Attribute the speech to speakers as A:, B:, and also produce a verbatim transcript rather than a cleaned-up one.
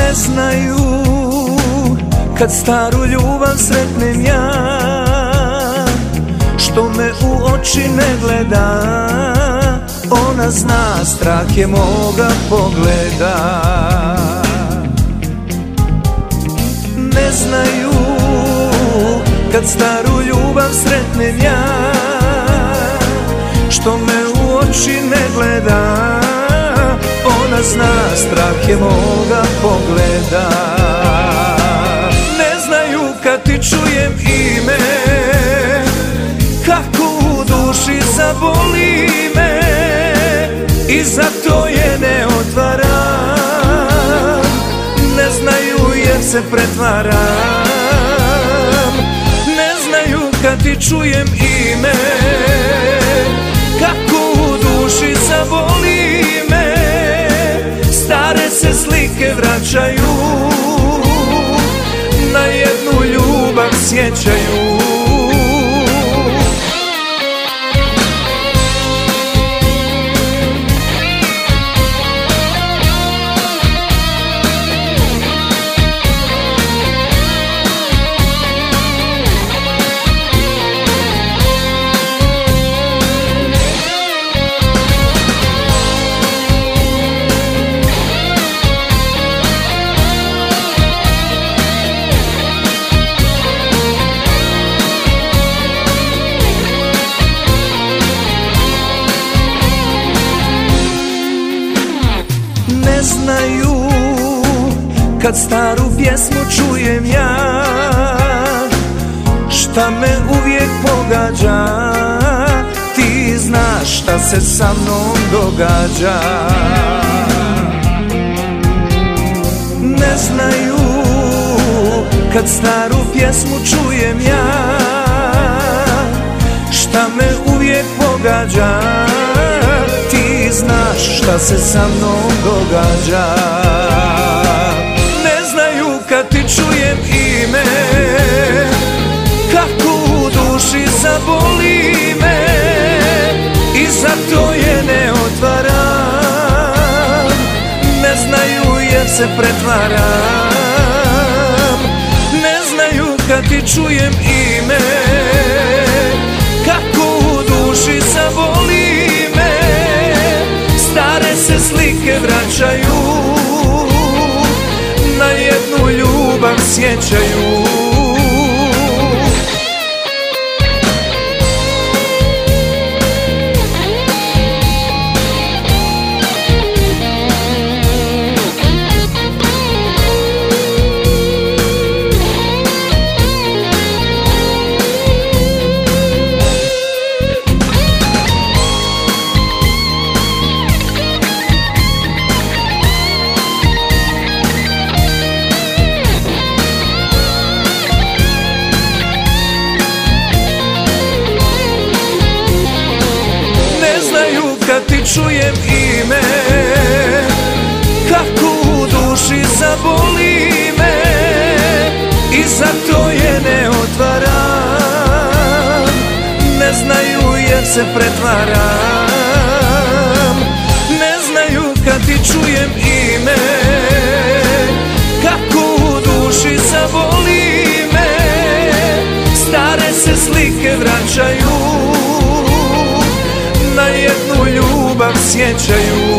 A: Ne znaju kad staru ljubav sretnem ja, što me u oči ne gleda. Ona zna, strah je moga pogleda. Ne znaju kad staru ljubav sretnem ja, što me u oči ne gleda. Ona zna, strah je moga pogleda. Ne znaju kad ti čujem ime, kako u duši zaboli me, i zato je ne otvaram. Ne znaju jer se pretvaram. Ne znaju kad ti čujem ime, kako u duši zaboli me. Stare se slike vraćaju, na jednu ljubav sjećaju. Ne znaju kad staru pjesmu čujem ja, šta me uvijek pogađa. Ti znaš šta se sa mnom događa. Ne znaju kad staru pjesmu čujem ja, šta me uvijek pogađa. Ti znaš šta se sa mnom događa. Ne znaju kad ti čujem ime, kako u duši zaboli me, i zato je ne otvaram. Ne znaju jer se pretvaram. Ne znaju kad ti čujem ime, kako u duši zaboli me. Stare se slike vraćaju, na jednu ljubav sjećaju. Kad ti čujem ime, kako u duši zaboli me, i zato je ne otvaram. Ne znaju jer se pretvaram. Ne znaju kad ti čujem ime, kako u duši zaboli me. Stare se slike vraćaju, na jednu ljubav sjećaju.